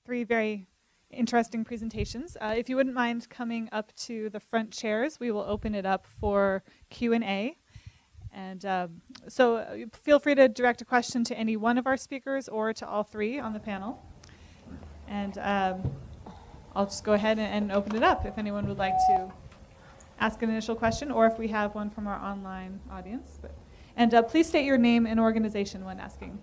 three very interesting presentations. If you wouldn't mind coming up to the front chairs, we will open it up for Q&A. And so feel free to direct a question to any one of our speakers or to all three on the panel. And I'll just go ahead and open it up if anyone would like to ask an initial question, or if we have one from our online audience. And please state your name and organization when asking.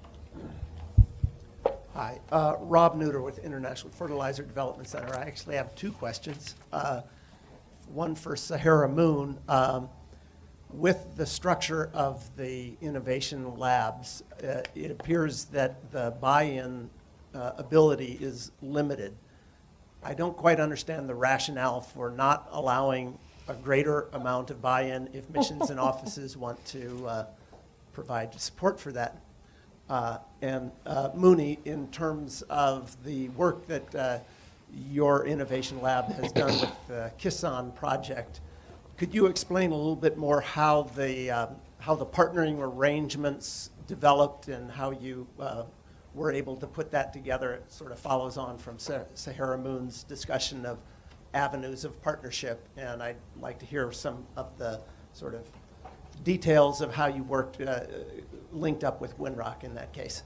Hi, Rob Neuter with International Fertilizer Development Center. I actually have two questions. One for Sahara Moon. With the structure of the innovation labs, it appears that the buy-in ability is limited. I don't quite understand the rationale for not allowing a greater amount of buy-in if missions and offices want to provide support for that. And Mooney, in terms of the work that your innovation lab has done with the Kisan project, could you explain a little bit more how the partnering arrangements developed and how you were able to put that together? It sort of follows on from Sahara Moon's discussion of avenues of partnership, and I'd like to hear some of the sort of details of how you worked linked up with Winrock in that case.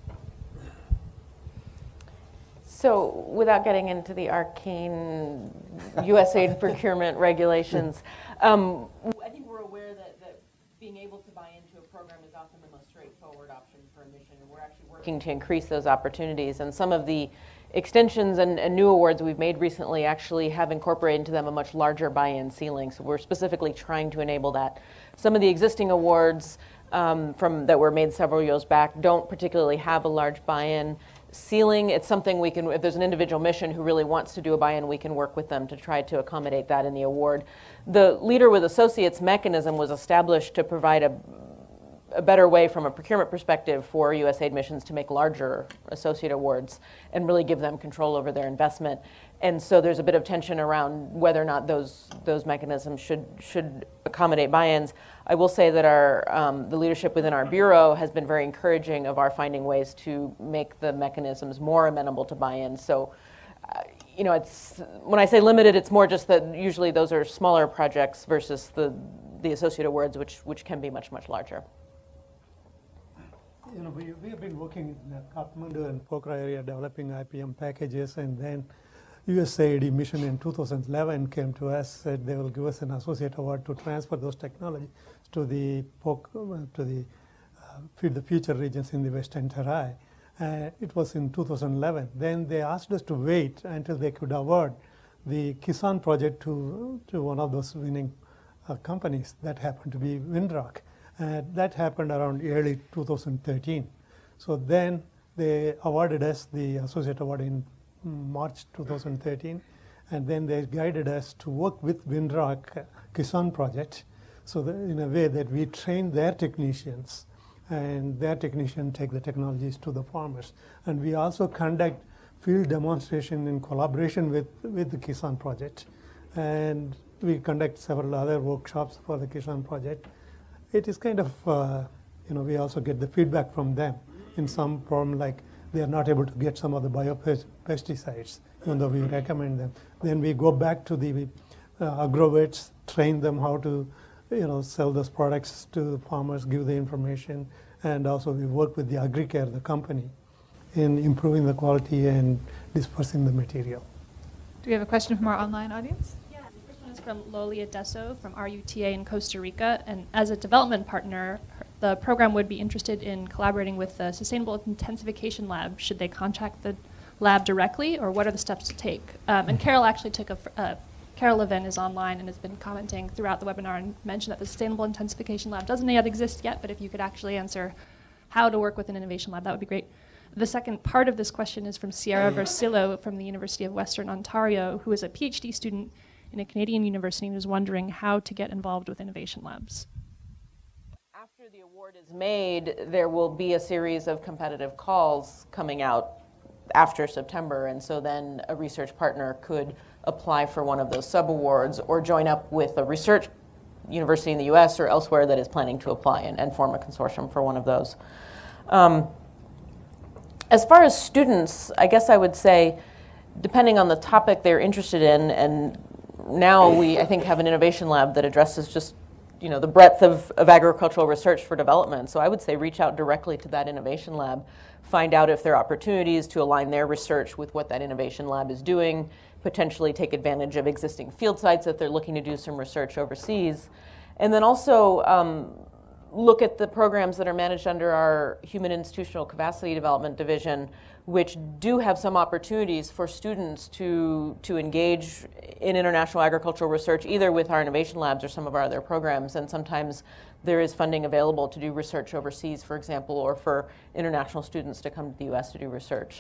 So without getting into the arcane USAID procurement regulations, I think we're aware that being able to buy into a program is often the most straightforward option for a mission, and we're actually working to increase those opportunities. And some of the extensions and new awards we've made recently actually have incorporated into them a much larger buy-in ceiling. So we're specifically trying to enable that. Some of the existing awards that were made several years back don't particularly have a large buy-in ceiling. It's something we can, if there's an individual mission who really wants to do a buy-in, we can work with them to try to accommodate that in the award. The Leader with Associates mechanism was established to provide a better way from a procurement perspective for USAID missions to make larger associate awards and really give them control over their investment. And so there's a bit of tension around whether or not those mechanisms should accommodate buy-ins. I will say that the leadership within our bureau has been very encouraging of our finding ways to make the mechanisms more amenable to buy-in. So, it's when I say limited, it's more just that usually those are smaller projects versus the associate awards, which can be much, much larger. We have been working in Kathmandu and Pokhara area developing IPM packages, and then USAID mission in 2011 came to us, said they will give us an associate award to transfer those technologies to the Feed the Future regions in the Western Terai. It was in 2011. Then they asked us to wait until they could award the Kisan project to one of those winning companies. That happened to be Winrock. That happened around early 2013. So then they awarded us the associate award in March 2013, and then they guided us to work with Winrock Kisan project, so that in a way that we train their technicians, and their technicians take the technologies to the farmers. And we also conduct field demonstration in collaboration with the Kisan project, and we conduct several other workshops for the Kisan project. It is kind of, we also get the feedback from them in some problem, like they are not able to get some of the biopesticides, even though we recommend them. Then we go back to the agrovets, train them how to, sell those products to farmers, give the information, and also we work with the AgriCare, the company, in improving the quality and dispersing the material. Do we have a question from our online audience? From Lolia Deso from RUTA in Costa Rica, and as a development partner, the program would be interested in collaborating with the Sustainable Intensification Lab. Should they contact the lab directly, or what are the steps to take? And Carol actually Carol Levin is online and has been commenting throughout the webinar and mentioned that the Sustainable Intensification Lab doesn't yet exist yet, but if you could actually answer how to work with an innovation lab, that would be great. The second part of this question is from Sierra Versillo from the University of Western Ontario, who is a PhD student in a Canadian university and is wondering how to get involved with innovation labs. After the award is made, there will be a series of competitive calls coming out after September, and so then a research partner could apply for one of those sub-awards or join up with a research university in the US or elsewhere that is planning to apply and form a consortium for one of those. As far as students, I guess I would say, depending on the topic they're interested in, and now we, I think, have an innovation lab that addresses just, the breadth of agricultural research for development. So I would say reach out directly to that innovation lab, find out if there are opportunities to align their research with what that innovation lab is doing, potentially take advantage of existing field sites if they're looking to do some research overseas. And then also look at the programs that are managed under our Human Institutional Capacity Development Division, which do have some opportunities for students to engage in international agricultural research, either with our innovation labs or some of our other programs. And sometimes there is funding available to do research overseas, for example, or for international students to come to the U.S. to do research.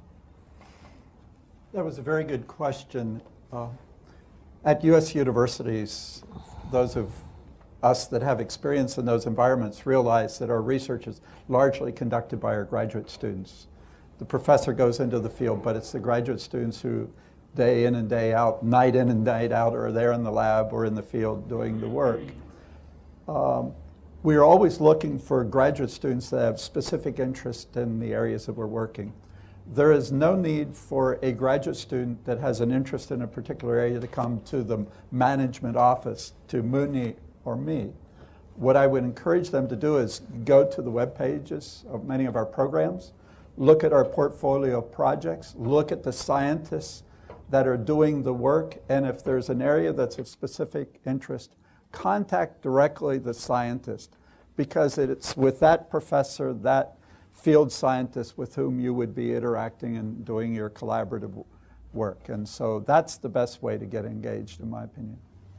That was a very good question. At U.S. universities, those of us that have experience in those environments realize that our research is largely conducted by our graduate students. The professor goes into the field, but it's the graduate students who day in and day out, night in and night out, are there in the lab or in the field doing the work. We are always looking for graduate students that have specific interest in the areas that we're working. There is no need for a graduate student that has an interest in a particular area to come to the management office, to Muni or me. What I would encourage them to do is go to the web pages of many of our programs, look at our portfolio of projects, look at the scientists that are doing the work, and if there's an area that's of specific interest, contact directly the scientist, because it's with that professor, that field scientist with whom you would be interacting and doing your collaborative work. And so that's the best way to get engaged, in my opinion.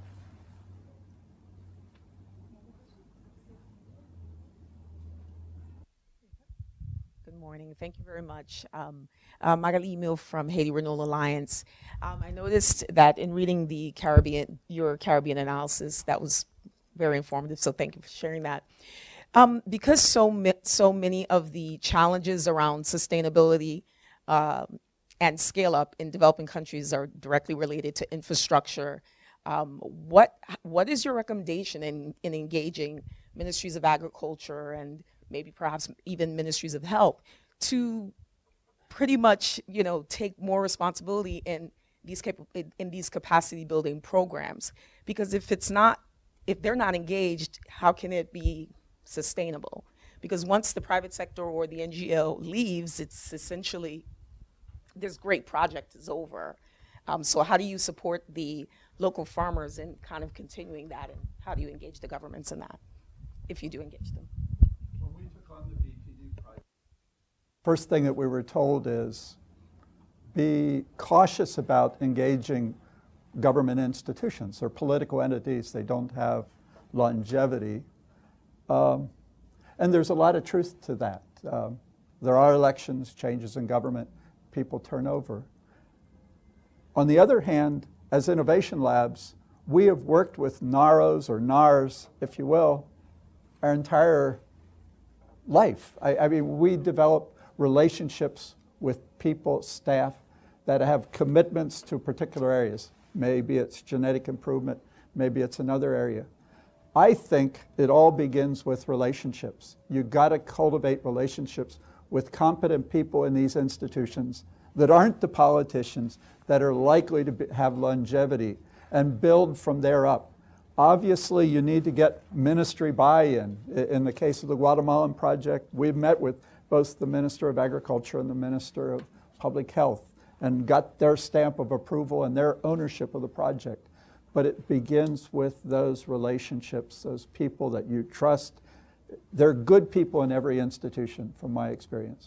Good morning. Thank you very much. Magali Emil from Haiti Renewal Alliance. I noticed that in reading your Caribbean analysis, that was very informative, so thank you for sharing that. Because so many of the challenges around sustainability and scale up in developing countries are directly related to infrastructure, what is your recommendation in engaging ministries of agriculture and maybe perhaps even ministries of health to pretty much, take more responsibility in these capacity building programs? Because if they're not engaged, how can it be sustainable? Because once the private sector or the NGO leaves, it's essentially, this great project is over. So how do you support the local farmers in kind of continuing that, and how do you engage the governments in that, if you do engage them? When we took on the BPD project, first thing that we were told is be cautious about engaging government institutions or political entities. They don't have longevity. And there's a lot of truth to that. There are elections, changes in government, people turn over. On the other hand, as innovation labs, we have worked with NAROs or NARS, if you will, our entire life. I mean, we develop relationships with people, staff, that have commitments to particular areas. Maybe it's genetic improvement, maybe it's another area. I think it all begins with relationships. You've got to cultivate relationships with competent people in these institutions that aren't the politicians, that are likely to have longevity, and build from there up. Obviously, you need to get ministry buy-in. In the case of the Guatemalan project, we've met with both the Minister of Agriculture and the Minister of Public Health and got their stamp of approval and their ownership of the project. But it begins with those relationships, those people that you trust. They're good people in every institution, from my experience.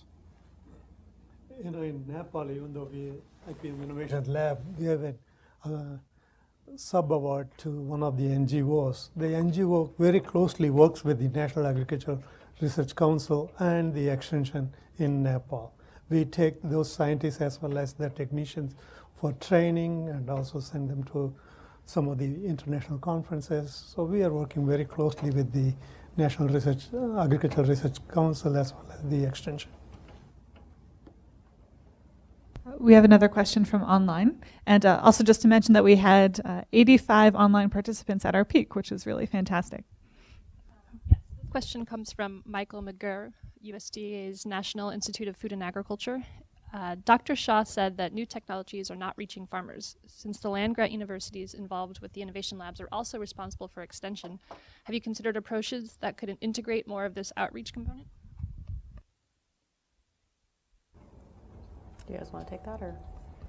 In Nepal, even though we, like the Innovation Lab, we have a sub-award to one of the NGOs. The NGO very closely works with the National Agricultural Research Council and the Extension in Nepal. We take those scientists as well as their technicians for training and also send them to some of the international conferences. So we are working very closely with the National Agricultural Research Council as well as the Extension. We have another question from online. And also just to mention that we had 85 online participants at our peak, which was really fantastic. question comes from Michael McGurr, USDA's National Institute of Food and Agriculture. Dr. Shaw said that new technologies are not reaching farmers. Since the land-grant universities involved with the innovation labs are also responsible for extension, have you considered approaches that could integrate more of this outreach component? Do you guys want to take that, or?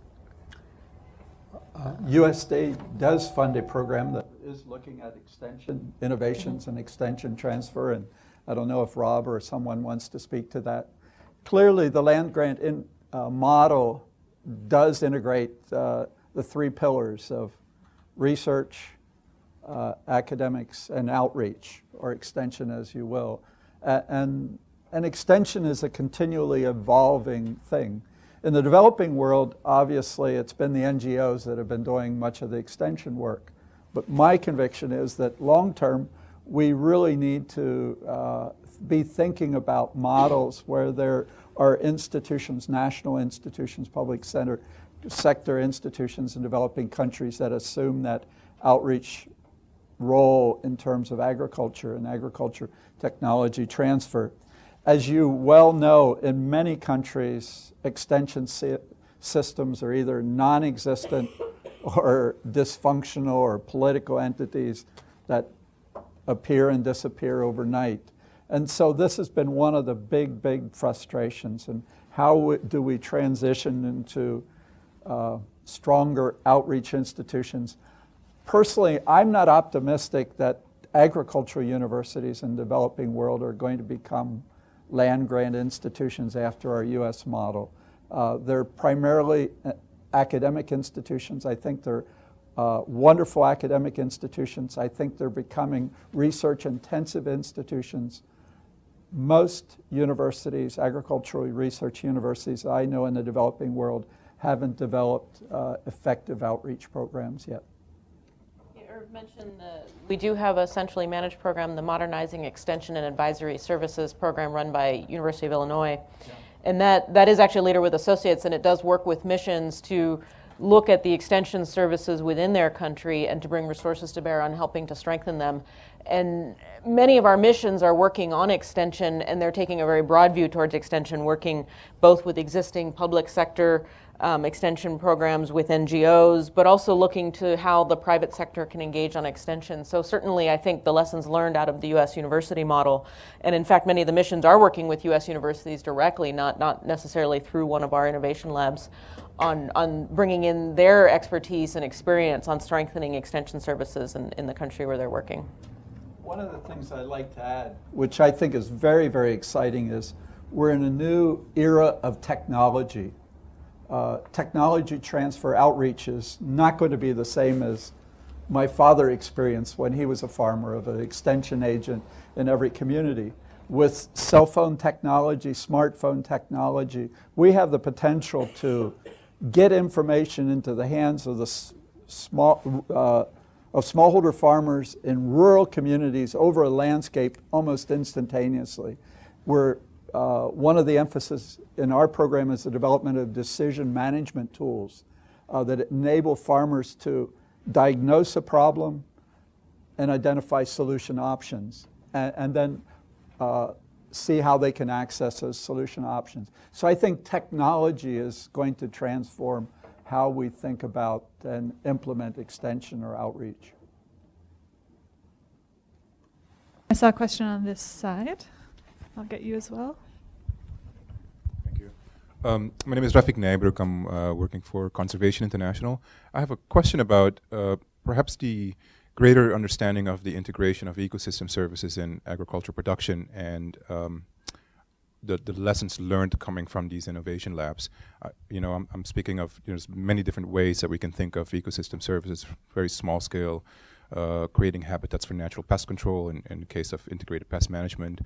USDA does fund a program that is looking at extension innovations and extension transfer, and I don't know if Rob or someone wants to speak to that. Clearly, the land grant model does integrate the three pillars of research, academics, and outreach, or extension, as you will. And extension is a continually evolving thing. In the developing world, obviously, it's been the NGOs that have been doing much of the extension work. But my conviction is that long-term, we really need to be thinking about models where there are institutions, national institutions, public sector institutions in developing countries that assume that outreach role in terms of agriculture and agriculture technology transfer. As you well know, in many countries, extension systems are either non-existent or dysfunctional or political entities that appear and disappear overnight. And so this has been one of the big frustrations. And how do we transition into stronger outreach institutions? Personally, I'm not optimistic that agricultural universities in the developing world are going to become land-grant institutions after our U.S. model. They're primarily academic institutions. I think they're wonderful academic institutions. I think they're becoming research-intensive institutions. Most universities, agricultural research universities I know in the developing world, haven't developed effective outreach programs yet. Irv mentioned we do have a centrally managed program, the Modernizing Extension and Advisory Services program run by University of Illinois. Yeah. And that is actually Leader with Associates, and it does work with missions to look at the extension services within their country and to bring resources to bear on helping to strengthen them. And many of our missions are working on extension, and they're taking a very broad view towards extension, working both with existing public sector extension programs with NGOs, but also looking to how the private sector can engage on extension. So certainly I think the lessons learned out of the U.S. university model, and in fact many of the missions are working with U.S. universities directly, not necessarily through one of our innovation labs, on bringing in their expertise and experience on strengthening extension services in the country where they're working. One of the things I'd like to add, which I think is very exciting, is we're in a new era of technology. Technology transfer outreach is not going to be the same as my father experienced when he was a farmer, of an extension agent in every community. With cell phone technology, smartphone technology, we have the potential to get information into the hands of the smallholder farmers in rural communities over a landscape almost instantaneously. One of the emphasis in our program is the development of decision management tools that enable farmers to diagnose a problem and identify solution options, and then see how they can access those solution options. So I think technology is going to transform how we think about and implement extension or outreach. I saw a question on this side. I'll get you as well. Thank you. My name is Rafik Naibruk. I'm working for Conservation International. I have a question about perhaps the greater understanding of the integration of ecosystem services in agriculture production and the lessons learned coming from these innovation labs. I'm speaking of there's many different ways that we can think of ecosystem services, very small scale, creating habitats for natural pest control in the case of integrated pest management.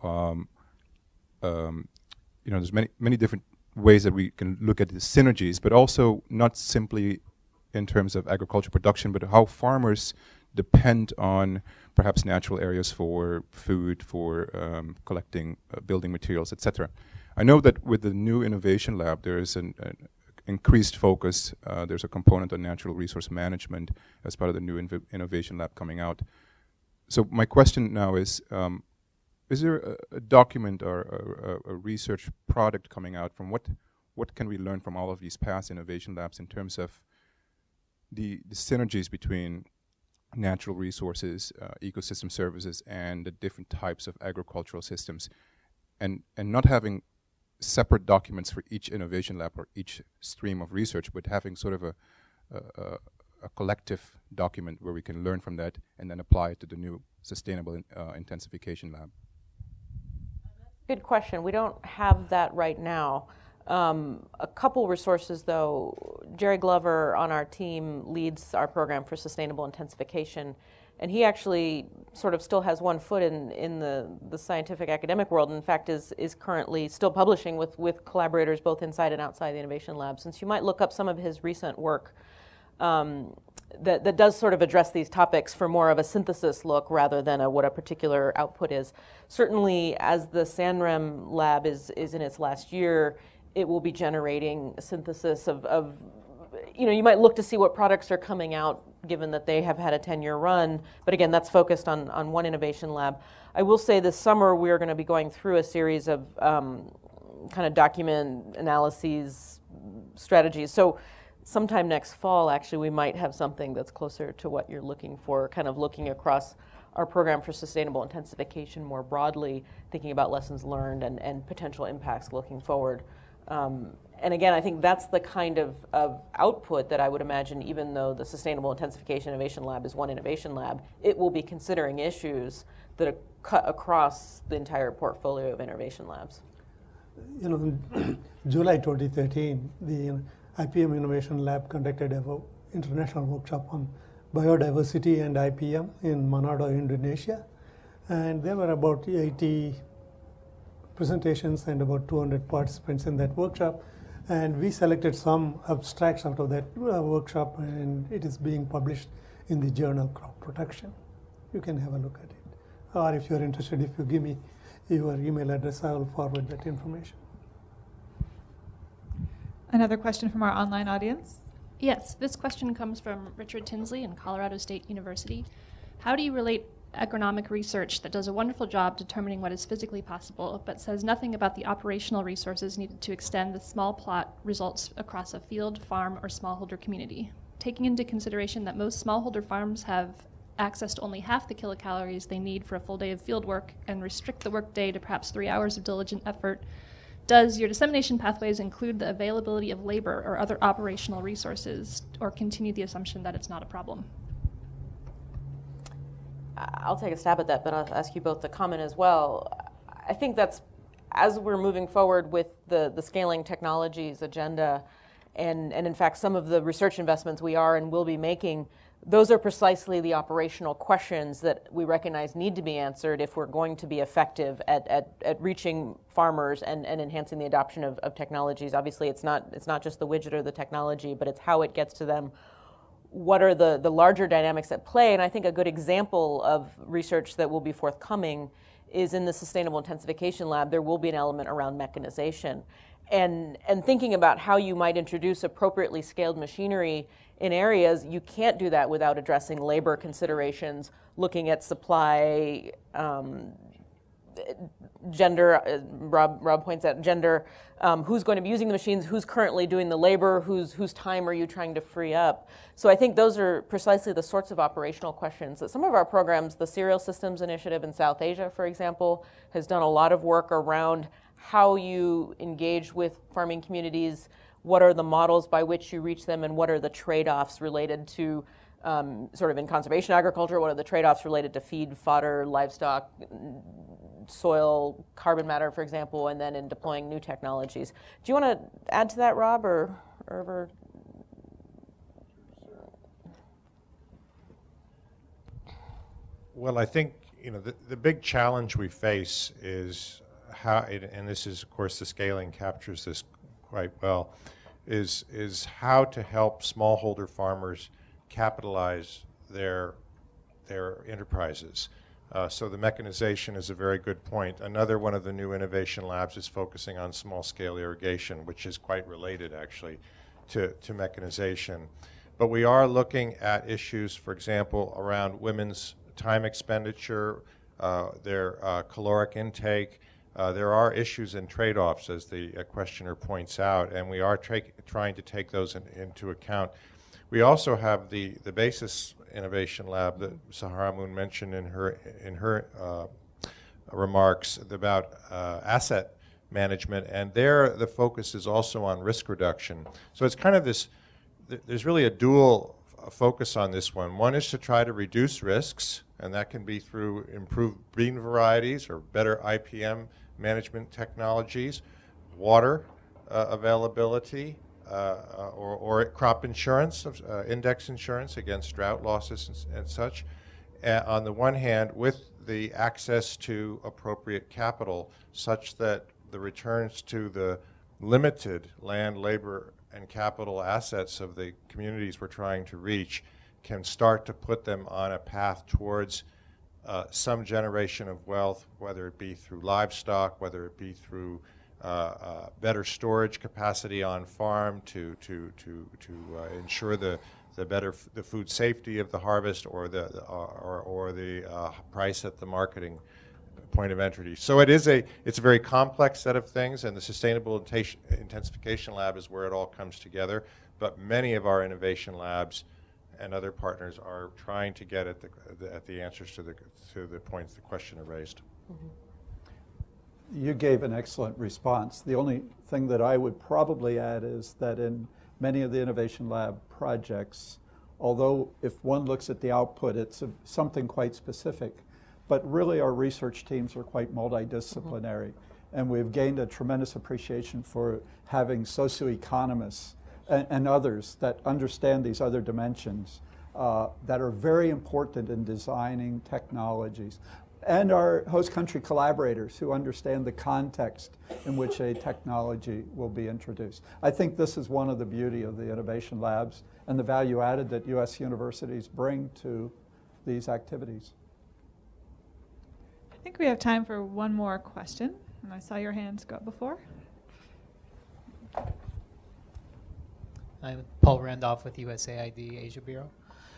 There's many different ways that we can look at the synergies, but also not simply in terms of agriculture production, but how farmers depend on perhaps natural areas for food, for collecting building materials, etc. I know that with the new innovation lab, there is an increased focus. There's a component on natural resource management as part of the new innovation lab coming out. So my question now is, is there a document or a research product coming out from what can we learn from all of these past innovation labs in terms of the synergies between natural resources, ecosystem services, and the different types of agricultural systems, and not having separate documents for each innovation lab or each stream of research, but having sort of a collective document where we can learn from that and then apply it to the new sustainable intensification lab? Good question. We don't have that right now. A couple resources, though. Jerry Glover on our team leads our program for sustainable intensification, and he actually sort of still has one foot in the scientific academic world. In fact, is currently still publishing with collaborators both inside and outside the Innovation Lab. Since you might look up some of his recent work that does sort of address these topics for more of a synthesis look rather than what a particular output is. Certainly, as the SANREM lab is in its last year, it will be generating a synthesis of you might look to see what products are coming out given that they have had a 10-year run, but again, that's focused on one innovation lab. I will say this summer we're going to be going through a series of kind of document analyses, strategies. So sometime next fall, actually, we might have something that's closer to what you're looking for, kind of looking across our program for sustainable intensification more broadly, thinking about lessons learned and potential impacts looking forward. And again, I think that's the kind of output that I would imagine, even though the Sustainable Intensification Innovation Lab is one innovation lab, it will be considering issues that are cut across the entire portfolio of innovation labs. In July 2013, the IPM Innovation Lab conducted an international workshop on biodiversity and IPM in Manado, Indonesia. And there were about 80 presentations and about 200 participants in that workshop. And we selected some abstracts out of that workshop, and it is being published in the journal Crop Protection. You can have a look at it. Or if you're interested, if you give me your email address, I will forward that information. Another question from our online audience. Yes, this question comes from Richard Tinsley in Colorado State University. How do you relate agronomic research that does a wonderful job determining what is physically possible, but says nothing about the operational resources needed to extend the small plot results across a field, farm, or smallholder community? Taking into consideration that most smallholder farms have access to only half the kilocalories they need for a full day of field work and restrict the workday to perhaps 3 hours of diligent effort, does your dissemination pathways include the availability of labor or other operational resources, or continue the assumption that it's not a problem? I'll take a stab at that, but I'll ask you both to comment as well. I think that's, as we're moving forward with the scaling technologies agenda, and in fact some of the research investments we are and will be making, those are precisely the operational questions that we recognize need to be answered if we're going to be effective at reaching farmers and enhancing the adoption of technologies. Obviously, it's not just the widget or the technology, but it's how it gets to them. What are the larger dynamics at play? And I think a good example of research that will be forthcoming is in the Sustainable Intensification Lab. There will be an element around mechanization. And thinking about how you might introduce appropriately scaled machinery in areas, you can't do that without addressing labor considerations, looking at supply, gender, Rob points out gender, who's going to be using the machines, who's currently doing the labor, whose time are you trying to free up? So I think those are precisely the sorts of operational questions that some of our programs, the Cereal Systems Initiative in South Asia, for example, has done a lot of work around how you engage with farming communities, what are the models by which you reach them, and what are the trade-offs related to sort of in conservation agriculture, what are the trade-offs related to feed, fodder, livestock, soil, carbon matter, for example, and then in deploying new technologies. Do you want to add to that, Rob, or Irver? Well, I think the big challenge we face is how, and this is, of course, the scaling captures this quite well, is how to help smallholder farmers capitalize their enterprises. So the mechanization is a very good point. Another one of the new innovation labs is focusing on small-scale irrigation, which is quite related, actually, to mechanization. But we are looking at issues, for example, around women's time expenditure, their caloric intake. There are issues and trade-offs, as the questioner points out, and we are trying to take those into account. We also have the BASIS Innovation Lab that Sahara Moon mentioned in her remarks about asset management, and there the focus is also on risk reduction. So it's kind of this, there's really a dual focus on this one. One is to try to reduce risks, and that can be through improved bean varieties or better IPM management technologies, water availability, or crop insurance, index insurance against drought losses and such. On the one hand, with the access to appropriate capital such that the returns to the limited land, labor, and capital assets of the communities we're trying to reach can start to put them on a path towards some generation of wealth, whether it be through livestock, whether it be through better storage capacity on farm to ensure the food safety of the harvest, or the price at the marketing point of entry. So it's a very complex set of things, and the Sustainable Intensification Lab is where it all comes together. But many of our innovation labs and other partners are trying to get at the answers to the points the questioner raised. Mm-hmm. You gave an excellent response. The only thing that I would probably add is that in many of the Innovation Lab projects, although if one looks at the output, it's something quite specific, but really our research teams are quite multidisciplinary. Mm-hmm. And we've gained a tremendous appreciation for having socioeconomists and others that understand these other dimensions that are very important in designing technologies. And our host country collaborators who understand the context in which a technology will be introduced. I think this is one of the beauty of the innovation labs and the value added that U.S. universities bring to these activities. I think we have time for one more question, and I saw your hands go up before. I'm Paul Randolph with USAID Asia Bureau.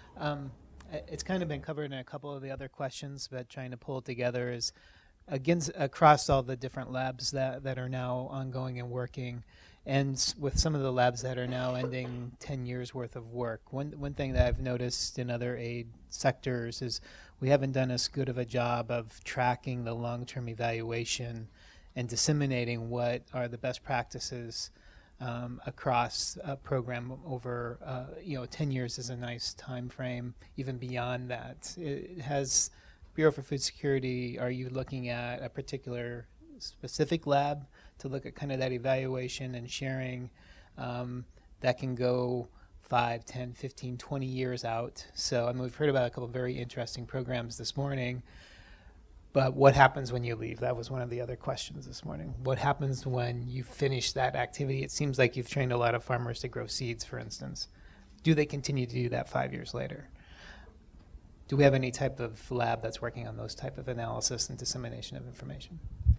It's kind of been covered in a couple of the other questions, but trying to pull it together is, again, across all the different labs that are now ongoing and working, and with some of the labs that are now ending 10 years worth of work. One thing that I've noticed in other aid sectors is we haven't done as good of a job of tracking the long-term evaluation and disseminating what are the best practices across a program over 10 years is a nice time frame. Even beyond that, it has Bureau for Food Security. Are you looking at a particular specific lab to look at kind of that evaluation and sharing that can go 5, 10, 15, 20 years out? So we've heard about a couple of very interesting programs this morning. But what happens when you leave? That was one of the other questions this morning. What happens when you finish that activity? It seems like you've trained a lot of farmers to grow seeds, for instance. Do they continue to do that 5 years later? Do we have any type of lab that's working on those type of analysis and dissemination of information?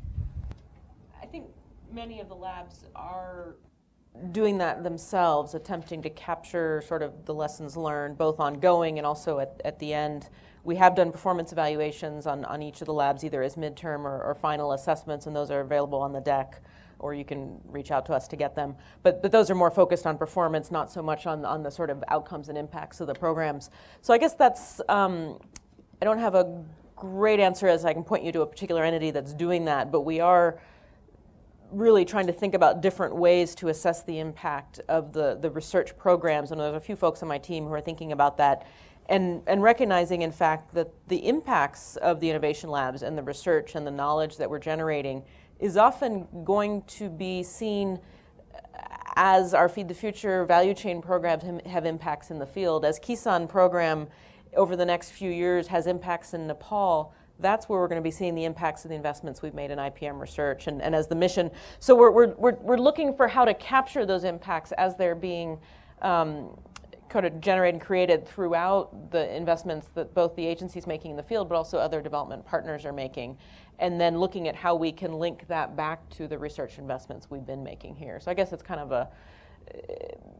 I think many of the labs are doing that themselves, attempting to capture sort of the lessons learned, both ongoing and also at the end. We have done performance evaluations on each of the labs, either as midterm or final assessments, and those are available on the deck, or you can reach out to us to get them. But those are more focused on performance, not so much on the sort of outcomes and impacts of the programs. So I guess that's, I don't have a great answer as I can point you to a particular entity that's doing that, but we are really trying to think about different ways to assess the impact of the research programs. And there's a few folks on my team who are thinking about that. And recognizing, in fact, that the impacts of the innovation labs and the research and the knowledge that we're generating is often going to be seen as our Feed the Future value chain programs have impacts in the field. As Kisan program over the next few years has impacts in Nepal, that's where we're going to be seeing the impacts of the investments we've made in IPM research and as the mission. So we're looking for how to capture those impacts as they're being kind of generated and created throughout the investments that both the agency's making in the field, but also other development partners are making, and then looking at how we can link that back to the research investments we've been making here. So I guess it's kind of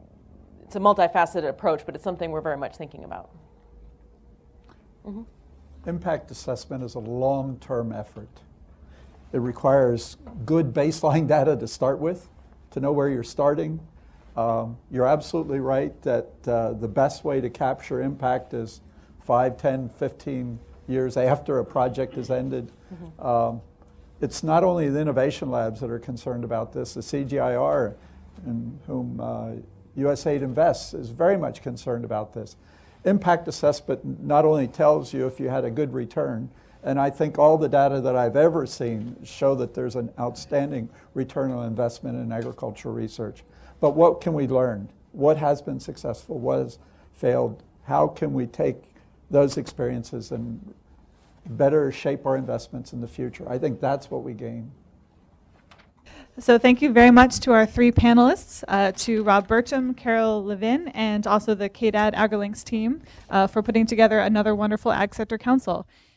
it's a multifaceted approach, but it's something we're very much thinking about. Mm-hmm. impact assessment is a long-term effort. It requires good baseline data to start with, to know where you're starting. You're absolutely right that the best way to capture impact is 5, 10, 15 years after a project has ended. It's not only the innovation labs that are concerned about this. The CGIAR, in whom USAID invests, is very much concerned about this. Impact assessment not only tells you if you had a good return, and I think all the data that I've ever seen show that there's an outstanding return on investment in agricultural research. But what can we learn? What has been successful? What has failed? How can we take those experiences and better shape our investments in the future? I think that's what we gain. So thank you very much to our three panelists, to Rob Burcham, Carol Levin, and also the KDAD AgriLinks team for putting together another wonderful Ag Sector Council.